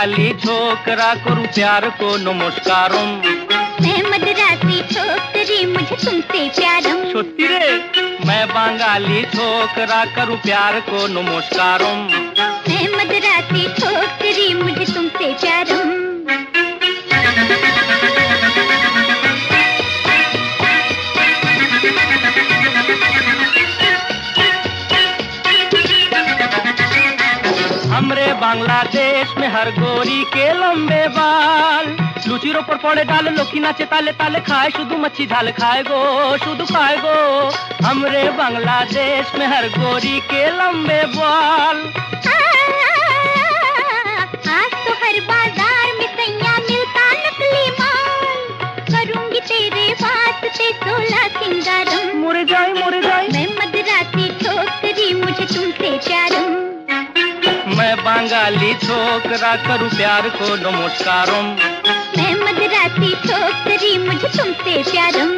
बांगाली छोकरा करूं प्यार को नमस्कारम। मैं मद्रासी छोकरी मुझे तुमसे प्यारम। सत्यि रे मैं बांगाली छोकरा करूं प्यार को नमस्कारम। मैं मद्रासी छोकरी मुझे तुमसे प्यारम। हमरे बांग्लादेश में हर गोरी के लंबे बाल, लुचिरों पर पड़े डाल लोकी नाचे ताले ताले खाए शुद्ध मच्छी झाल खाए गो शुद्ध खाए गो। हमरे बांग्लादेश में हर गोरी के लंबे बाल। आज तो हर बाजार में सैया मिलता नकली माल, करूंगी तेरे वास्ते 16 सिंगारम। मुर जाए मैं मद्रासी छोकरी मुझे तुमसे प्यारम। मैं बांगाली छोकरा करूं प्यार को नमस्कारम। मैं मद्रासी छोकरी मुझे तुमसे प्यारम।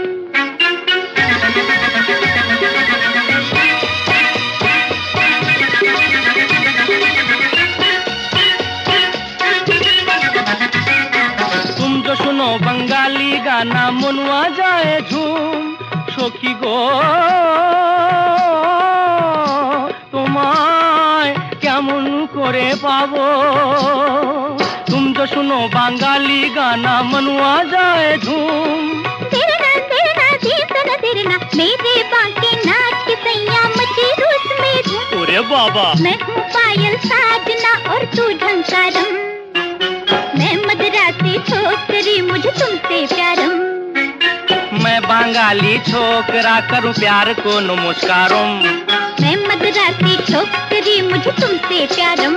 तुम जो सुनो बंगाली गाना मनुआ जाए झूम, सखी गो তোমায় কেমন করে পাবো। तुम जो सुनो बांगाली गाना मनुआ जाए झूम। तेरे ना मेरे बांके नाच के सैया मची रूस में धूम। अरे बाबा मैं हूँ पायल साजना और तू झंकारम। मैं मद्रासी छोकरी मुझे तुमसे प्यारम। मैं बांगाली छोकरा करूं प्यार को नमस्कारम। मैं मद्रासी छोकरी मुझे तुमसे प्यारम।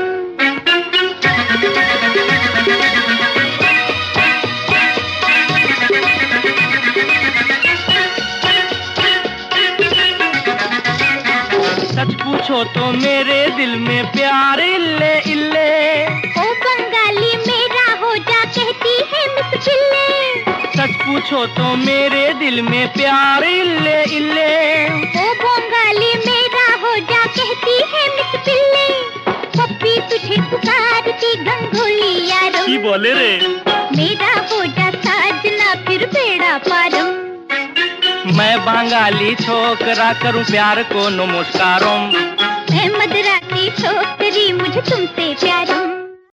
सच पूछो तो मेरे दिल में प्यार इल्ले इल्ले। ओ बंगाली मेरा हो जा कहती है मिस पिल्ले। सच पूछो तो मेरे दिल में प्यार इल्ले इल्ले। ओ बंगाली मेरा हो जा कहती है मिस पिल्ले। पप्पी तुझे पुकारती गंगोली यारो। की बोले रे मेरा हो जा साजना फिर बेड़ा पारम। मैं बांगाली छोकरा करूं प्यार को नमस्कारम। मैं मद्रासी छोकरी मुझे तुमसे प्यारम।